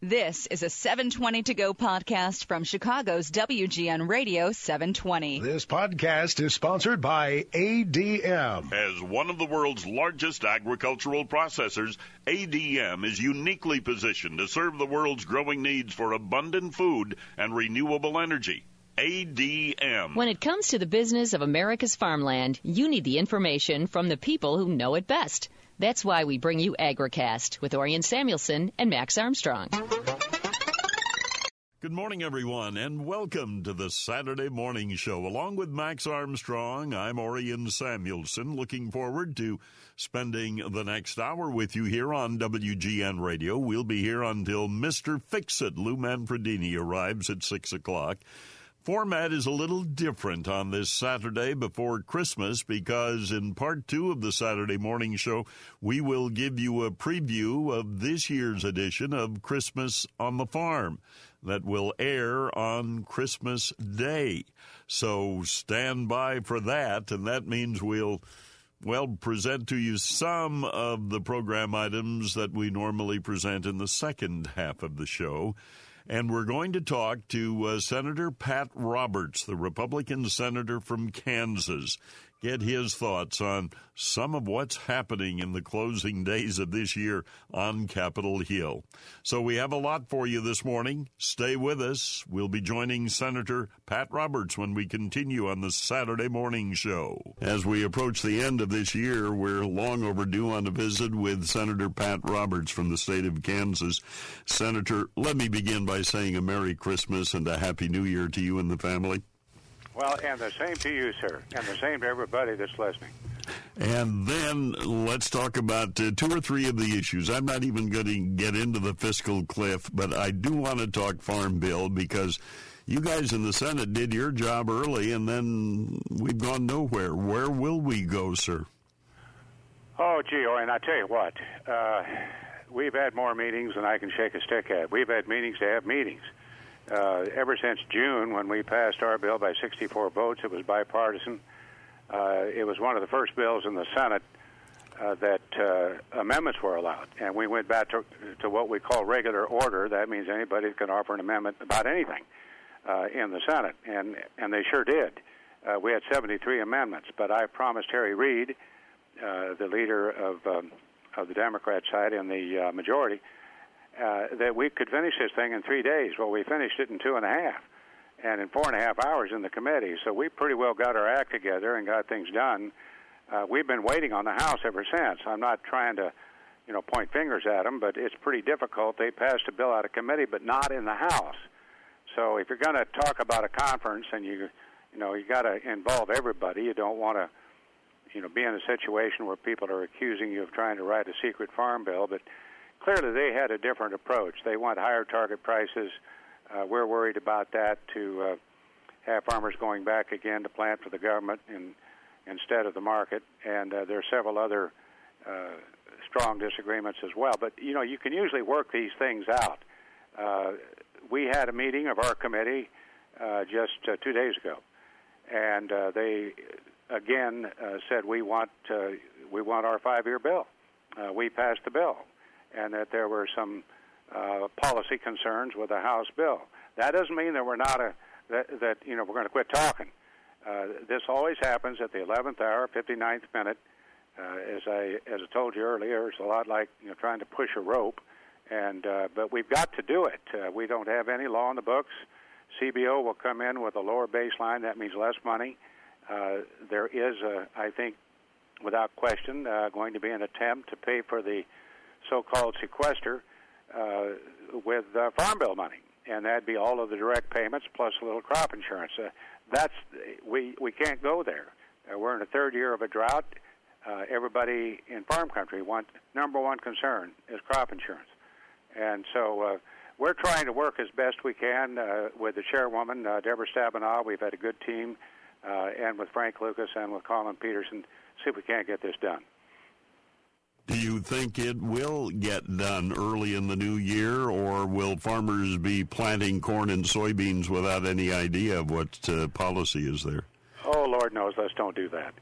This is a 720 To Go podcast from Chicago's WGN Radio 720. This podcast is sponsored by ADM. As one of the world's largest agricultural processors, ADM is uniquely positioned to serve the world's growing needs for abundant food and renewable energy. ADM. When it comes to the business of America's farmland, you need the information from the people who know it best. That's why we bring you AgriCast with Orion Samuelson and Max Armstrong. Good morning, everyone, and welcome to the Saturday Morning Show. Along with Max Armstrong, I'm Orion Samuelson, looking forward to spending the next hour with you here on WGN Radio. We'll be here until Mr. Fix-It, Lou Manfredini, arrives at 6 o'clock. Format is a little different on this Saturday before Christmas because in part 2 of the Saturday Morning Show, we will give you a preview of this year's edition of Christmas on the Farm that will air on Christmas Day. So stand by for that, and that means we'll present to you some of the program items that we normally present in the second half of the show. And we're going to talk to Senator Pat Roberts, the Republican senator from Kansas, get his thoughts on some of what's happening in the closing days of this year on Capitol Hill. So we have a lot for you this morning. Stay with us. We'll be joining Senator Pat Roberts when we continue on the Saturday Morning Show. As we approach the end of this year, we're long overdue on a visit with Senator Pat Roberts from the state of Kansas. Senator, let me begin by saying a Merry Christmas and a Happy New Year to you and the family. Well, and the same to you, sir, and the same to everybody that's listening. And then let's talk about 2 or 3 of the issues. I'm not even going to get into the fiscal cliff, but I do want to talk Farm Bill because you guys in the Senate did your job early, and then we've gone nowhere. Where will we go, sir? Oh, gee, and I tell you what, we've had more meetings than I can shake a stick at. We've had meetings to have meetings. Ever since June, when we passed our bill by 64 votes, it was bipartisan. It was one of the first bills in the Senate that amendments were allowed. And we went back to what we call regular order. That means anybody can offer an amendment about anything in the Senate. And they sure did. We had 73 amendments. But I promised Harry Reid, the leader of the Democrat side in the majority, that we could finish this thing in 3 days. Well, we finished it in 2.5, and in 4.5 hours in the committee. So we pretty well got our act together and got things done. We've been waiting on the House ever since. I'm not trying to, point fingers at them, but it's pretty difficult. They passed a bill out of committee, but not in the House. So if you're going to talk about a conference and you got to involve everybody, you don't want to, be in a situation where people are accusing you of trying to write a secret farm bill, but clearly, they had a different approach. They want higher target prices. We're worried about that, to have farmers going back again to plant for the government instead of the market. And there are several other strong disagreements as well. But, you can usually work these things out. We had a meeting of our committee just 2 days ago. And they, again, said we want our 5-year bill. We passed the bill. And that there were some policy concerns with the House bill. That doesn't mean that we're not we're going to quit talking. This always happens at the 11th hour, 59th minute. As I told you earlier, it's a lot like trying to push a rope. But we've got to do it. We don't have any law in the books. CBO will come in with a lower baseline. That means less money. There is, I think, without question, going to be an attempt to pay for the so-called sequester with Farm Bill money, and that'd be all of the direct payments plus a little crop insurance. We can't go there. We're in the 3rd year of a drought. Everybody in farm country number one concern is crop insurance, and so we're trying to work as best we can with the chairwoman, Deborah Stabenow. We've had a good team, and with Frank Lucas and with Colin Peterson, see if we can't get this done. Do you think it will get done early in the new year, or will farmers be planting corn and soybeans without any idea of what policy is there? Oh, Lord knows, let's don't do that.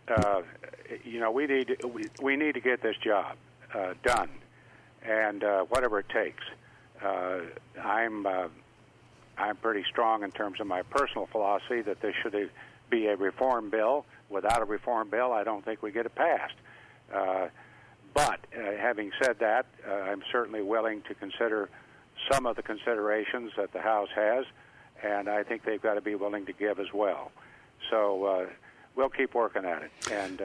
We need to get this job done, and whatever it takes. I'm pretty strong in terms of my personal philosophy that there should be a reform bill. Without a reform bill, I don't think we get it passed. But having said that, I'm certainly willing to consider some of the considerations that the House has, and I think they've got to be willing to give as well. So we'll keep working at it, and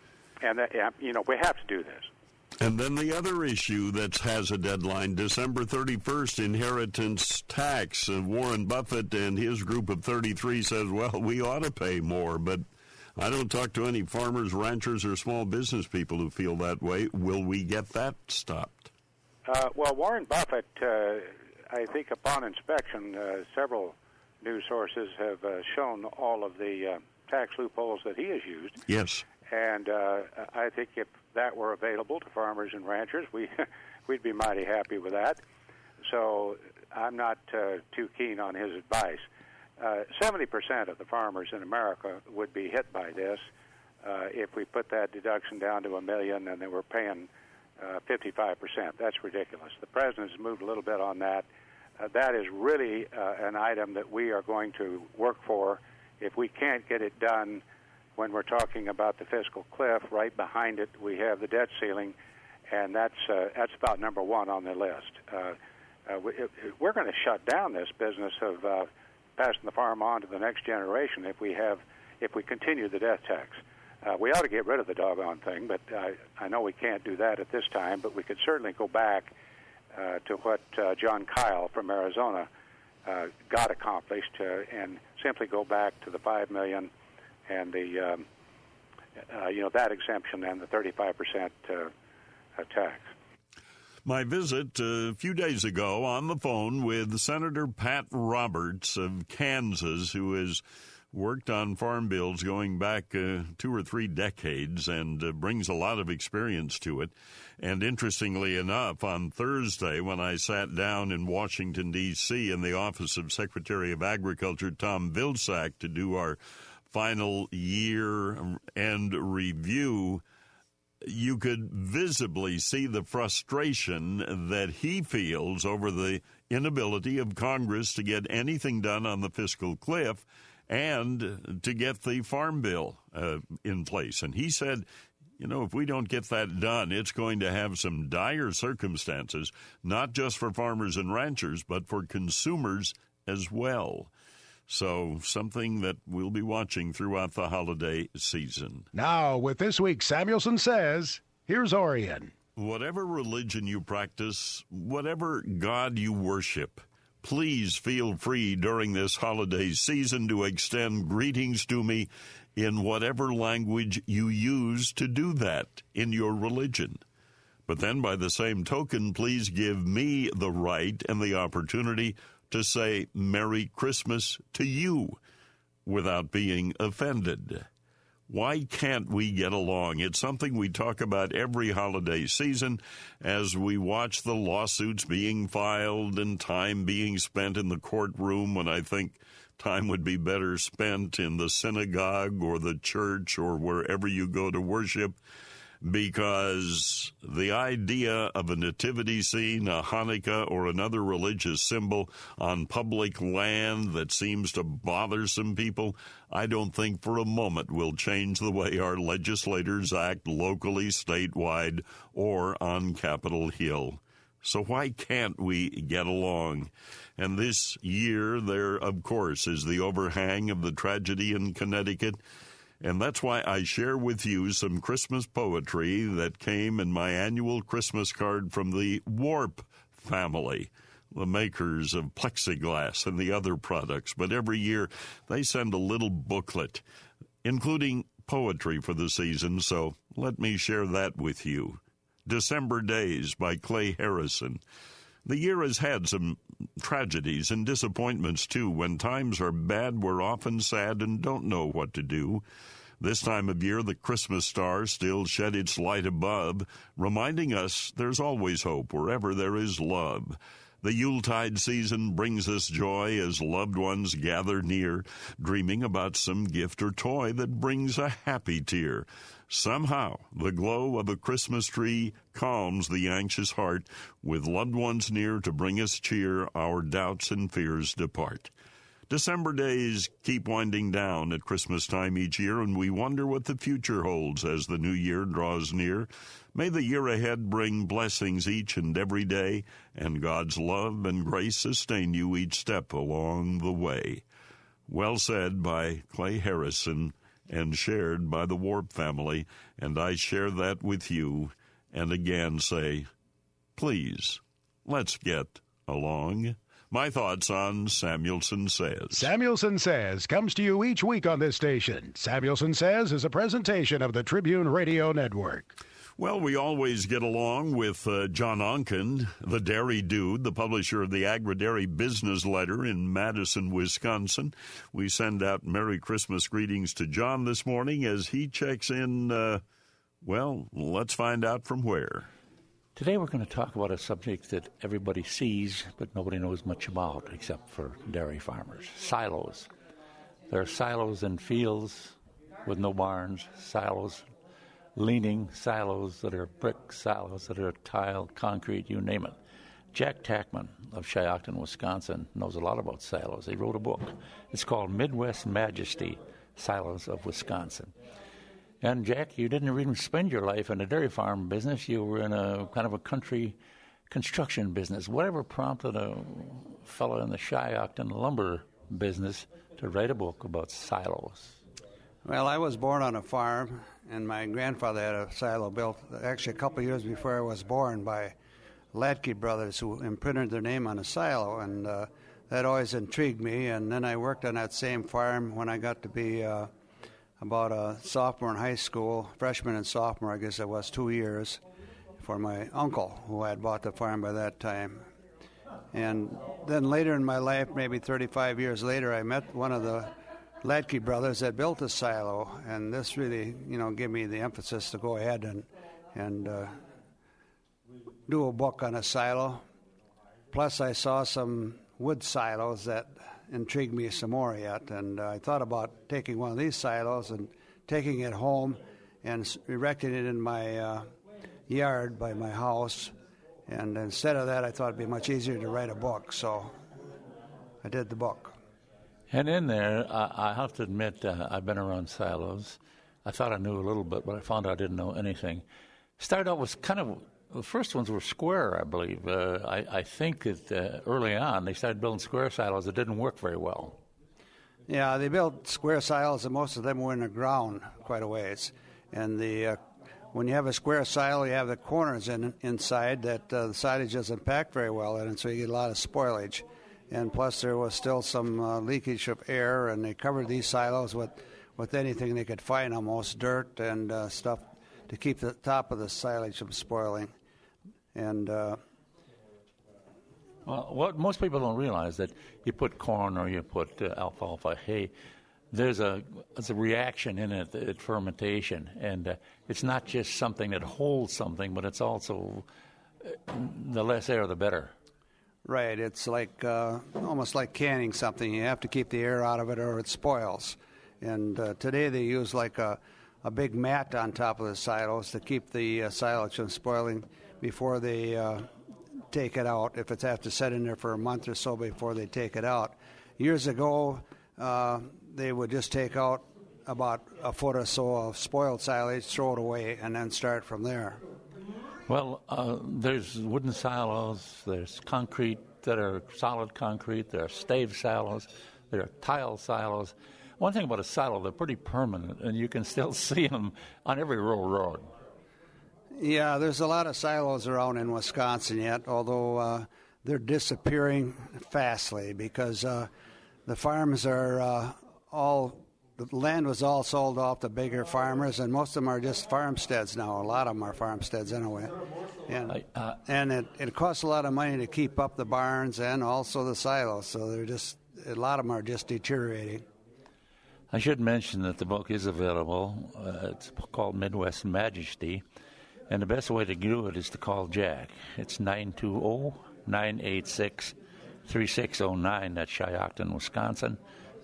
we have to do this. And then the other issue that has a deadline, December 31st, inheritance tax. Warren Buffett and his group of 33 says, well, we ought to pay more, but I don't talk to any farmers, ranchers, or small business people who feel that way. Will we get that stopped? Well, Warren Buffett, I think upon inspection, several news sources have shown all of the tax loopholes that he has used. Yes. And I think if that were available to farmers and ranchers, we'd be mighty happy with that. So I'm not too keen on his advice. 70% of the farmers in America would be hit by this if we put that deduction down to $1 million and they were paying 55%. That's ridiculous. The president has moved a little bit on that. That is really an item that we are going to work for. If we can't get it done when we're talking about the fiscal cliff, right behind it we have the debt ceiling, and that's about number one on the list. We're going to shut down this business of passing the farm on to the next generation if we continue the death tax. We ought to get rid of the doggone thing, but I know we can't do that at this time, but we could certainly go back to what John Kyle from Arizona got accomplished and simply go back to the $5 million and the that exemption and the 35% tax. My visit a few days ago on the phone with Senator Pat Roberts of Kansas, who has worked on farm bills going back 2 or 3 decades and brings a lot of experience to it. And interestingly enough, on Thursday, when I sat down in Washington, D.C. in the office of Secretary of Agriculture Tom Vilsack to do our final year-end review, you could visibly see the frustration that he feels over the inability of Congress to get anything done on the fiscal cliff and to get the farm bill in place. And he said, if we don't get that done, it's going to have some dire circumstances, not just for farmers and ranchers, but for consumers as well. So something that we'll be watching throughout the holiday season. Now, with this week's Samuelson Says, here's Orion. Whatever religion you practice, whatever God you worship, please feel free during this holiday season to extend greetings to me in whatever language you use to do that in your religion. But then by the same token, please give me the right and the opportunity to say Merry Christmas to you without being offended. Why can't we get along? It's something we talk about every holiday season as we watch the lawsuits being filed and time being spent in the courtroom, when I think time would be better spent in the synagogue or the church or wherever you go to worship, because the idea of a nativity scene, a Hanukkah, or another religious symbol on public land that seems to bother some people, I don't think for a moment will change the way our legislators act locally, statewide, or on Capitol Hill. So why can't we get along? And this year there, of course, is the overhang of the tragedy in Connecticut. And that's why I share with you some Christmas poetry that came in my annual Christmas card from the Warp family, the makers of plexiglass and the other products. But every year they send a little booklet, including poetry for the season, so let me share that with you. December Days by Clay Harrison. The year has had some tragedies and disappointments, too. When times are bad, we're often sad and don't know what to do. This time of year, the Christmas star still shed its light above, reminding us there's always hope wherever there is love. The Yuletide season brings us joy as loved ones gather near, dreaming about some gift or toy that brings a happy tear. Somehow, the glow of a Christmas tree calms the anxious heart. With loved ones near to bring us cheer, our doubts and fears depart. December days keep winding down at Christmas time each year, and we wonder what the future holds as the new year draws near. May the year ahead bring blessings each and every day, and God's love and grace sustain you each step along the way. Well said by Clay Harrison and shared by the Warp family, and I share that with you, and again say, please, let's get along. My thoughts on Samuelson Says. Samuelson Says comes to you each week on this station. Samuelson Says is a presentation of the Tribune Radio Network. Well, we always get along with John Onken, the dairy dude, the publisher of the Agri-Dairy Business Letter in Madison, Wisconsin. We send out Merry Christmas greetings to John this morning as he checks in, well, let's find out from where. Today we're going to talk about a subject that everybody sees but nobody knows much about except for dairy farmers, silos. There are silos in fields with no barns, silos leaning, silos that are brick, silos that are tile, concrete, you name it. Jack Tackman of Shiocton, Wisconsin knows a lot about silos. He wrote a book. It's called Midwest Majesty, Silos of Wisconsin. And, Jack, you didn't even spend your life in a dairy farm business. You were in a kind of a country construction business. Whatever prompted a fellow in the Shiocton lumber business to write a book about silos? Well, I was born on a farm, and my grandfather had a silo built actually a couple of years before I was born by Latke brothers who imprinted their name on a silo, and that always intrigued me. And then I worked on that same farm when I got to be about a sophomore in high school, freshman and sophomore, I guess it was 2 years, for my uncle who had bought the farm by that time. And then later in my life, maybe 35 years later, I met one of the Latke brothers that built a silo, and this really, gave me the emphasis to go ahead and do a book on a silo. Plus, I saw some wood silos that intrigued me some more yet, and I thought about taking one of these silos and taking it home and erecting it in my yard by my house. And instead of that, I thought it'd be much easier to write a book, so I did the book. And in there, I have to admit, I've been around silos. I thought I knew a little bit, but I found I didn't know anything. Started out with the first ones were square, I believe. I think that early on they started building square silos that didn't work very well. Yeah, they built square silos, and most of them were in the ground quite a ways. And when you have a square silo, you have the corners inside that the silage doesn't pack very well in, and so you get a lot of spoilage. And plus there was still some leakage of air, and they covered these silos with anything they could find, almost dirt and stuff, to keep the top of the silage from spoiling. And well, what most people don't realize that you put corn or you put alfalfa hay, there's a reaction in it at fermentation, and it's not just something that holds something, but it's also the less air, the better. Right, it's like almost like canning something. You have to keep the air out of it or it spoils. And today they use like a big mat on top of the silos to keep the silage from spoiling before they take it out, if it's have to set in there for a month or so before they take it out. Years ago, they would just take out about a foot or so of spoiled silage, throw it away, and then start from there. Well, there's wooden silos, there's concrete that are solid concrete, there are stave silos, there are tile silos. One thing about a silo, they're pretty permanent, and you can still see them on every rural road. Yeah, there's a lot of silos around in Wisconsin yet, although they're disappearing fastly because the farms are the land was all sold off to bigger farmers, and most of them are just farmsteads now. A lot of them are farmsteads anyway. And it costs a lot of money to keep up the barns and also the silos, so a lot of them are just deteriorating. I should mention that the book is available. It's called Midwest Majesty, and the best way to do it is to call Jack. It's 920 920-986-3609. That's Shiocton, Wisconsin,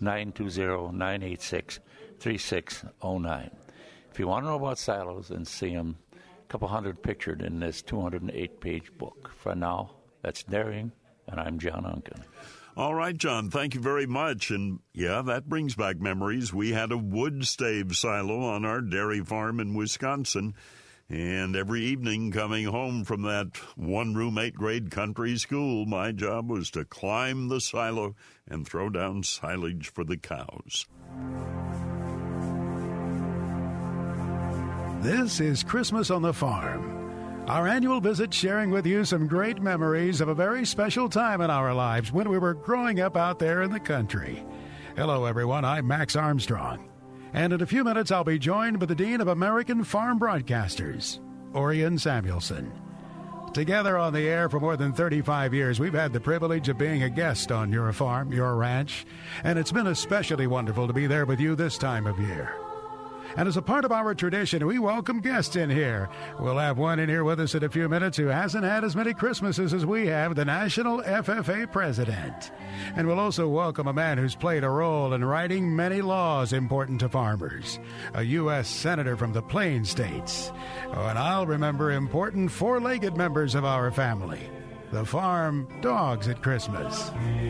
920-986-3609. If you want to know about silos and see them, a couple hundred pictured in this 208-page book. For now, that's Dairying, and I'm John Unken. All right, John, thank you very much. And, yeah, that brings back memories. We had a wood stave silo on our dairy farm in Wisconsin. And every evening coming home from that one-room 8th-grade country school, my job was to climb the silo and throw down silage for the cows. This is Christmas on the Farm. Our annual visit sharing with you some great memories of a very special time in our lives when we were growing up out there in the country. Hello, everyone. I'm Max Armstrong. And in a few minutes, I'll be joined by the Dean of American Farm Broadcasters, Orion Samuelson. Together on the air for more than 35 years, we've had the privilege of being a guest on your farm, your ranch, and it's been especially wonderful to be there with you this time of year. And as a part of our tradition, we welcome guests in here. We'll have one in here with us in a few minutes who hasn't had as many Christmases as we have, the National FFA President. And we'll also welcome a man who's played a role in writing many laws important to farmers, a U.S. Senator from the Plain States. Oh, and I'll remember important four-legged members of our family, the farm dogs at Christmas.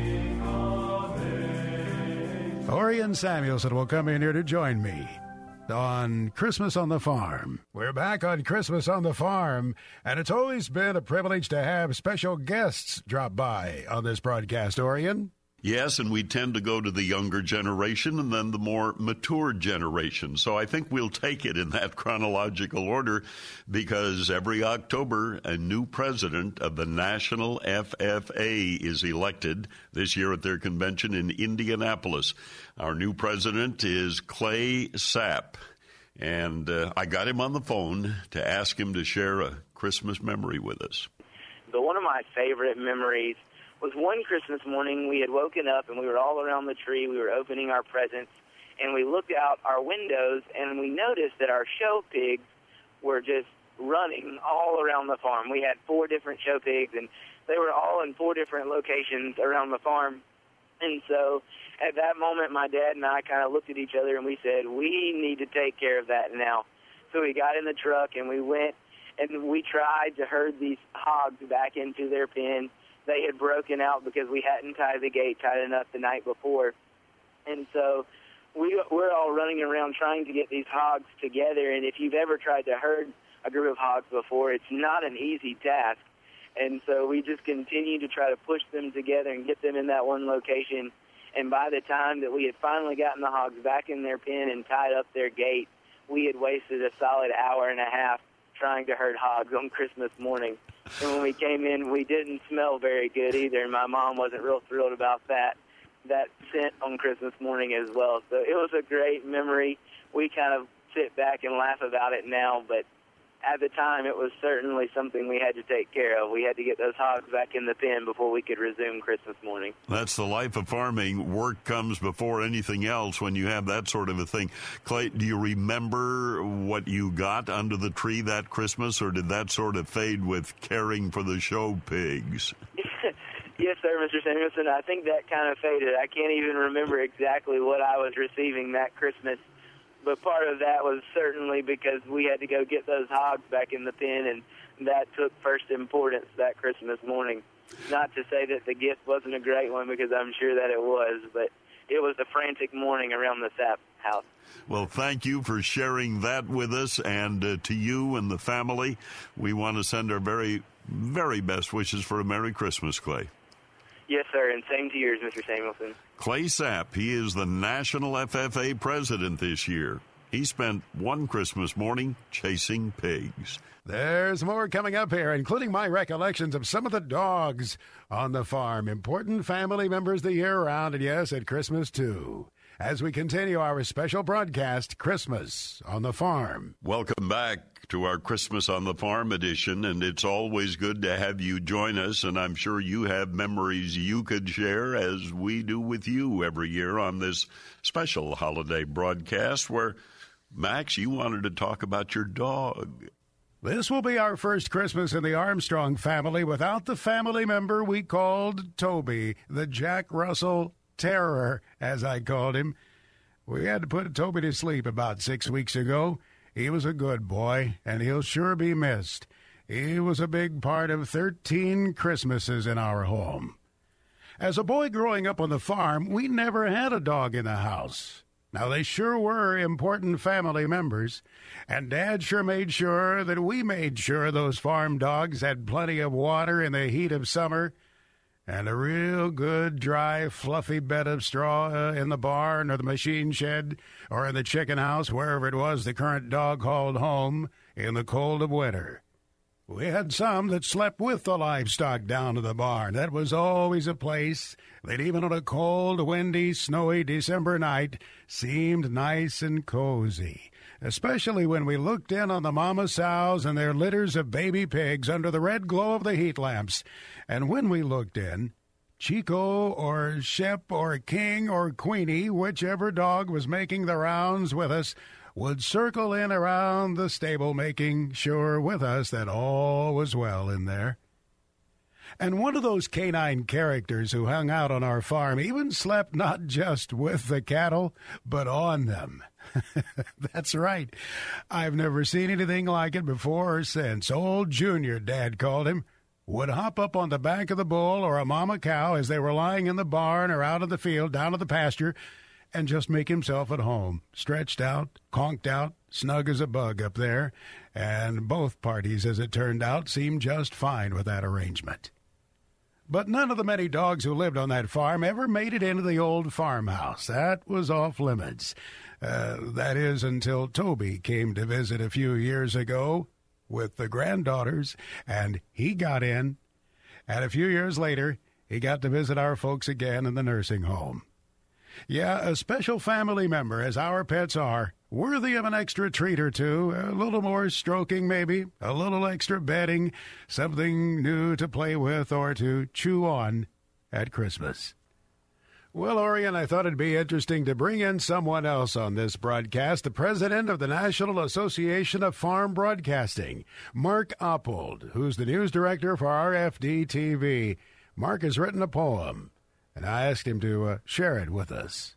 Orion Samuelson will come in here to join me on Christmas on the Farm. We're back on Christmas on the Farm, and it's always been a privilege to have special guests drop by on this broadcast, Orion. Yes, and we tend to go to the younger generation and then the more mature generation. So I think we'll take it in that chronological order because every October, a new president of the National FFA is elected this year at their convention in Indianapolis. Our new president is Clay Sapp, and I got him on the phone to ask him to share a Christmas memory with us. But one of my favorite memories was one Christmas morning. We had woken up and we were all around the tree. We were opening our presents, and we looked out our windows and we noticed that our show pigs were just running all around the farm. We had 4 different show pigs, and they were all in 4 different locations around the farm. And so at that moment, my dad and I kind of looked at each other and we said, we need to take care of that now. So we got in the truck and we went and we tried to herd these hogs back into their pen. They had broken out because we hadn't tied the gate tight enough the night before. And so we're all running around trying to get these hogs together. And if you've ever tried to herd a group of hogs before, it's not an easy task. And so we just continued to try to push them together and get them in that one location. And by the time that we had finally gotten the hogs back in their pen and tied up their gate, we had wasted a solid hour and a half trying to herd hogs on Christmas morning. And when we came in, we didn't smell very good either, and my mom wasn't real thrilled about that scent on Christmas morning as well. So it was a great memory. We kind of sit back and laugh about it now, but at the time it was certainly something we had to take care of. We had to get those hogs back in the pen before we could resume Christmas morning. That's the life of farming. Work comes before anything else when you have that sort of a thing. Clay, do you remember what you got under the tree that Christmas, or did that sort of fade with caring for the show pigs? Yes, sir, Mr. Samuelson. I think that kind of faded. I can't even remember exactly what I was receiving that Christmas. But part of that was certainly because we had to go get those hogs back in the pen, and that took first importance that Christmas morning. Not to say that the gift wasn't a great one, because I'm sure that it was, but it was a frantic morning around the Sapp house. Well, thank you for sharing that with us, and to you and the family, we want to send our very, very best wishes for a Merry Christmas, Clay. Yes, sir, and same to yours, Mr. Samuelson. Clay Sapp, he is the National FFA President this year. He spent one Christmas morning chasing pigs. There's more coming up here, including my recollections of some of the dogs on the farm. Important family members the year round, and yes, at Christmas too. As we continue our special broadcast, Christmas on the Farm. Welcome back to our Christmas on the Farm edition, and it's always good to have you join us, and I'm sure you have memories you could share, as we do with you every year on this special holiday broadcast where, Max, you wanted to talk about your dog. This will be our first Christmas in the Armstrong family without the family member we called Toby, the Jack Russell Terror, as I called him. We had to put Toby to sleep about 6 weeks ago. He was a good boy, and he'll sure be missed. He was a big part of 13 Christmases in our home. As a boy growing up on the farm, we never had a dog in the house. Now, they sure were important family members, and Dad sure made sure that we made sure those farm dogs had plenty of water in the heat of summer and a real good, dry, fluffy bed of straw in the barn or the machine shed or in the chicken house, wherever it was the current dog hauled home in the cold of winter. We had some that slept with the livestock down to the barn. That was always a place that even on a cold, windy, snowy December night seemed nice and cozy, especially when we looked in on the mama sows and their litters of baby pigs under the red glow of the heat lamps. And when we looked in, Chico or Shep or King or Queenie, whichever dog was making the rounds with us, would circle in around the stable, making sure with us that all was well in there. And one of those canine characters who hung out on our farm even slept not just with the cattle, but on them. That's right. I've never seen anything like it before or since. Old Junior, Dad called him, would hop up on the back of the bull or a mama cow as they were lying in the barn or out in the field down at the pasture, and just make himself at home, stretched out, conked out, snug as a bug up there, and both parties, as it turned out, seemed just fine with that arrangement. But none of the many dogs who lived on that farm ever made it into the old farmhouse. That was off limits. That is, until Toby came to visit a few years ago with the granddaughters, and he got in. And a few years later, he got to visit our folks again in the nursing home. Yeah, a special family member, as our pets are, worthy of an extra treat or two, a little more stroking maybe, a little extra bedding, something new to play with or to chew on at Christmas. Well, Orion, I thought it'd be interesting to bring in someone else on this broadcast, the president of the National Association of Farm Broadcasting, Mark Oppold, who's the news director for RFD-TV. Mark has written a poem, and I asked him to share it with us.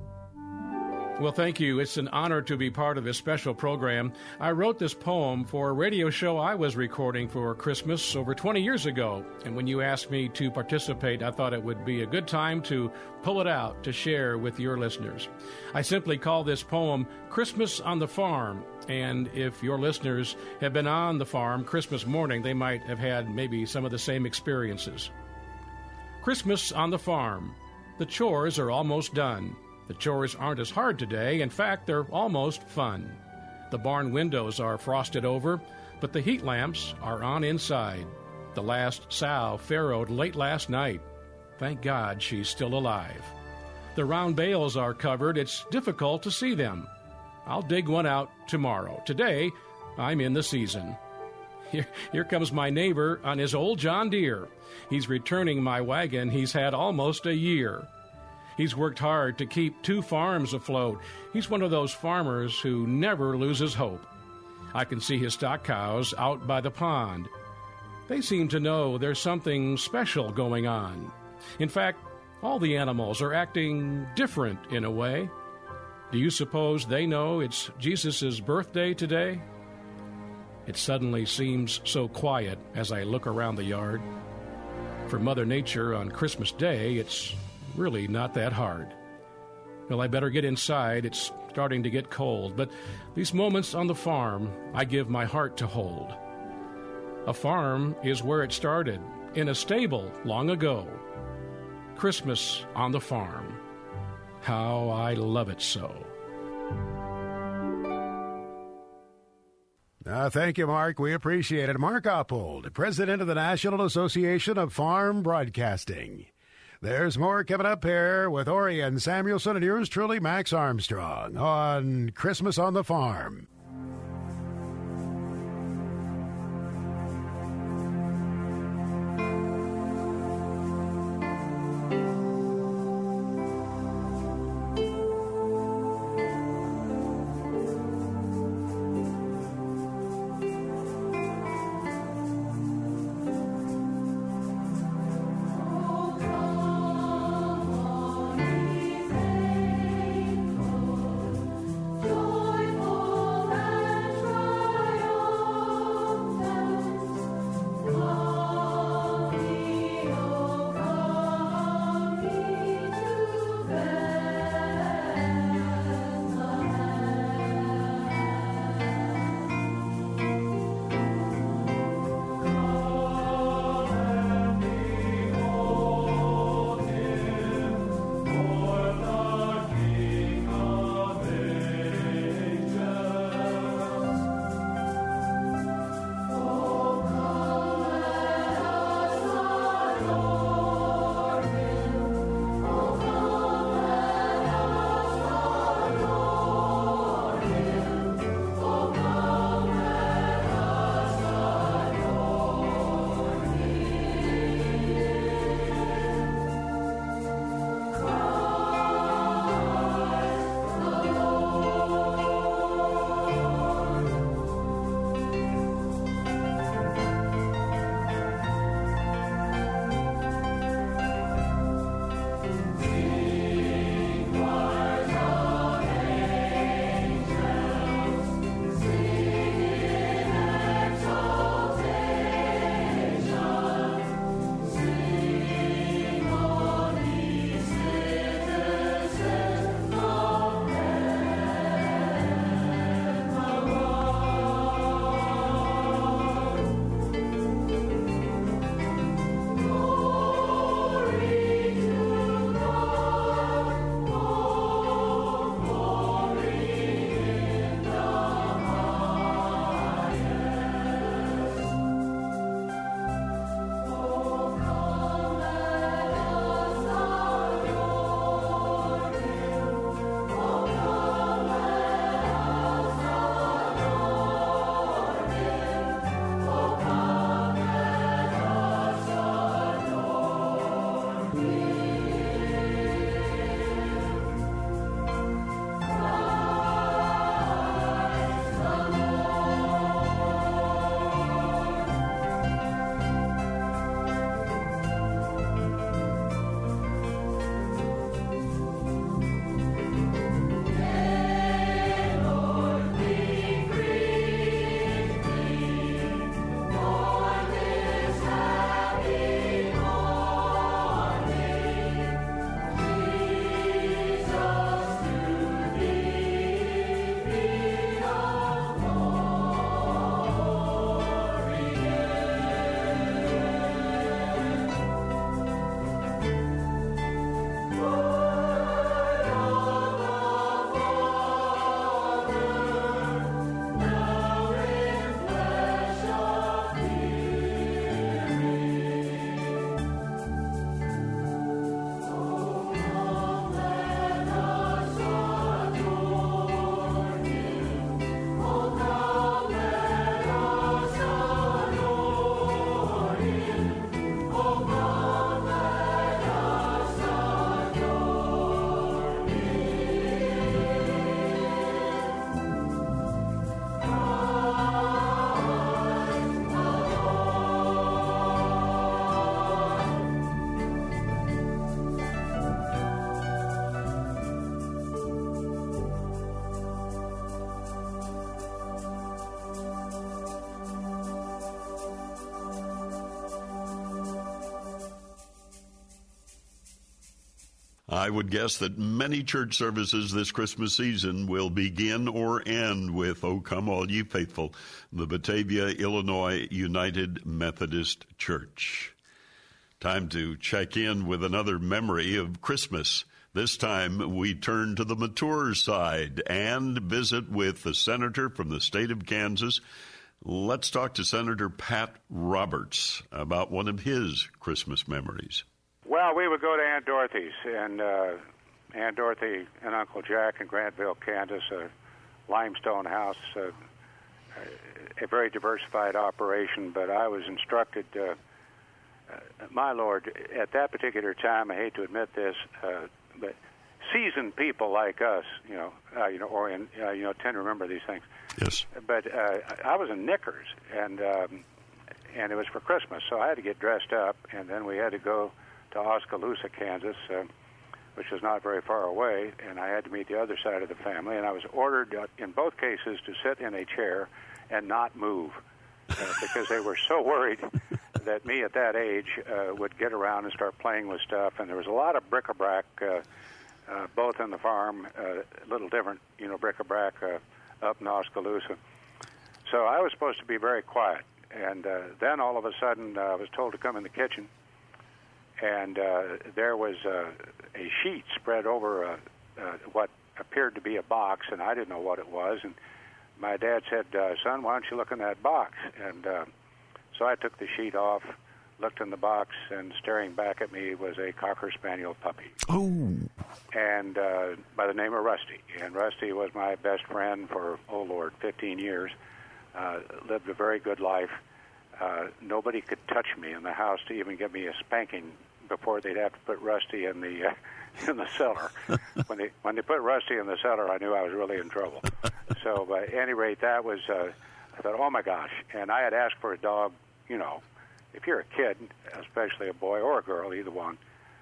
Well, thank you. It's an honor to be part of this special program. I wrote this poem for a radio show I was recording for Christmas over 20 years ago. And when you asked me to participate, I thought it would be a good time to pull it out to share with your listeners. I simply call this poem Christmas on the Farm. And if your listeners have been on the farm Christmas morning, they might have had maybe some of the same experiences. Christmas on the farm. The chores are almost done. The chores aren't as hard today. In fact, they're almost fun. The barn windows are frosted over, but the heat lamps are on inside. The last sow farrowed late last night. Thank God she's still alive. The round bales are covered. It's difficult to see them. I'll dig one out tomorrow. Today, I'm in the season. Here comes my neighbor on his old John Deere. He's returning my wagon he's had almost a year. He's worked hard to keep 2 farms afloat. He's one of those farmers who never loses hope. I can see his stock cows out by the pond. They seem to know there's something special going on. In fact, all the animals are acting different in a way. Do you suppose they know it's Jesus' birthday today? It suddenly seems so quiet as I look around the yard. For Mother Nature on Christmas Day, it's really not that hard. Well, I better get inside. It's starting to get cold. But these moments on the farm, I give my heart to hold. A farm is where it started, in a stable long ago. Christmas on the farm. How I love it so. Thank you, Mark. We appreciate it. Mark Oppold, president of the National Association of Farm Broadcasting. There's more coming up here with Orion Samuelson and yours truly, Max Armstrong, on Christmas on the Farm. I would guess that many church services this Christmas season will begin or end with "O Come All Ye Faithful," the Batavia, Illinois United Methodist Church. Time to check in with another memory of Christmas. This time we turn to the mature side and visit with the senator from the state of Kansas. Let's talk to Senator Pat Roberts about one of his Christmas memories. Well, we would go to Aunt Dorothy's, and Aunt Dorothy and Uncle Jack in Grantville, Kansas, a limestone house, a very diversified operation, but I was instructed, my Lord, at that particular time, I hate to admit this, but seasoned people like us, Orion, tend to remember these things. Yes. But I was in knickers, and it was for Christmas, so I had to get dressed up, and then we had to go to Oskaloosa, Kansas, which was not very far away, and I had to meet the other side of the family, and I was ordered in both cases to sit in a chair and not move because they were so worried that me at that age would get around and start playing with stuff, and there was a lot of bric-a-brac, both in the farm, a little different, bric-a-brac up in Oskaloosa. So I was supposed to be very quiet, and then all of a sudden I was told to come in the kitchen, and there was a sheet spread over what appeared to be a box, and I didn't know what it was. And my dad said, "Son, why don't you look in that box?" And so I took the sheet off, looked in the box, and staring back at me was a Cocker Spaniel puppy. Oh. And by the name of Rusty. And Rusty was my best friend for, 15 years. Lived a very good life. Nobody could touch me in the house to even give me a spanking before they'd have to put Rusty in the cellar. When they put Rusty in the cellar, I knew I was really in trouble. So, at any rate, that was. I thought, oh my gosh! And I had asked for a dog. If you're a kid, especially a boy or a girl, either one,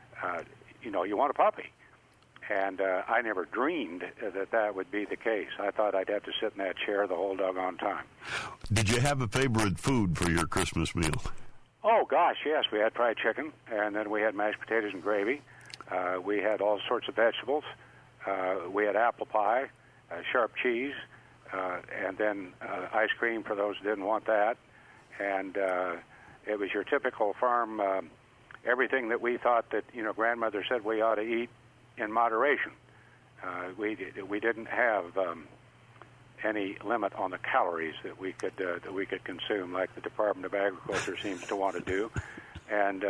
you want a puppy. And I never dreamed that would be the case. I thought I'd have to sit in that chair the whole doggone time. Did you have a favorite food for your Christmas meal? Oh, gosh, yes. We had fried chicken, and then we had mashed potatoes and gravy. We had all sorts of vegetables. We had apple pie, sharp cheese, and then ice cream for those who didn't want that. And it was your typical farm, everything that we thought that, grandmother said we ought to eat in moderation. We didn't have any limit on the calories that we could consume, like the Department of Agriculture seems to want to do, and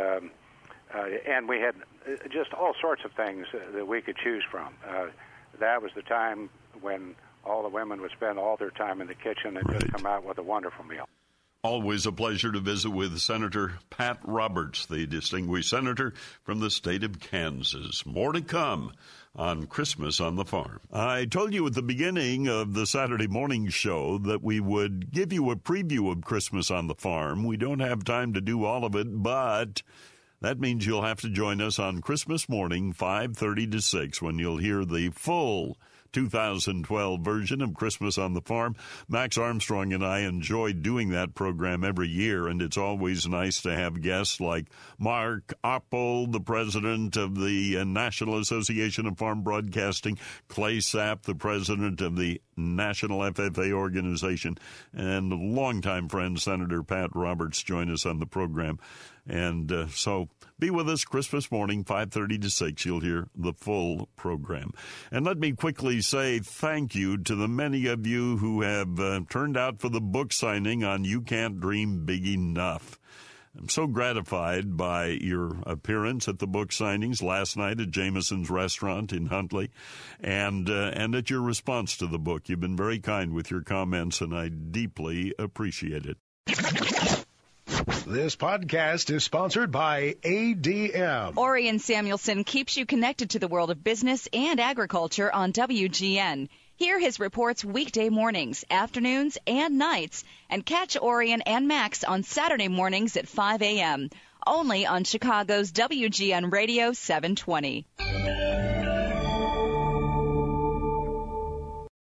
we had just all sorts of things that we could choose from. That was the time when all the women would spend all their time in the kitchen and just come out with a wonderful meal. Always a pleasure to visit with Senator Pat Roberts, the distinguished senator from the state of Kansas. More to come on Christmas on the Farm. I told you at the beginning of the Saturday morning show that we would give you a preview of Christmas on the Farm. We don't have time to do all of it, but that means you'll have to join us on Christmas morning, 5:30 to 6, when you'll hear the full 2012 version of Christmas on the Farm. Max Armstrong and I enjoy doing that program every year, and it's always nice to have guests like Mark Oppel, the president of the National Association of Farm Broadcasting, Clay Sapp, the president of the National FFA organization, and longtime friend Senator Pat Roberts join us on the program. And so be with us Christmas morning, 5:30 to 6. You'll hear the full program. And let me quickly say thank you to the many of you who have turned out for the book signing on You Can't Dream Big Enough. I'm so gratified by your appearance at the book signings last night at Jameson's Restaurant in Huntley, and at your response to the book. You've been very kind with your comments, and I deeply appreciate it. This podcast is sponsored by ADM. Orion Samuelson keeps you connected to the world of business and agriculture on WGN. Hear his reports weekday mornings, afternoons, and nights, and catch Orion and Max on Saturday mornings at 5 a.m., only on Chicago's WGN Radio 720.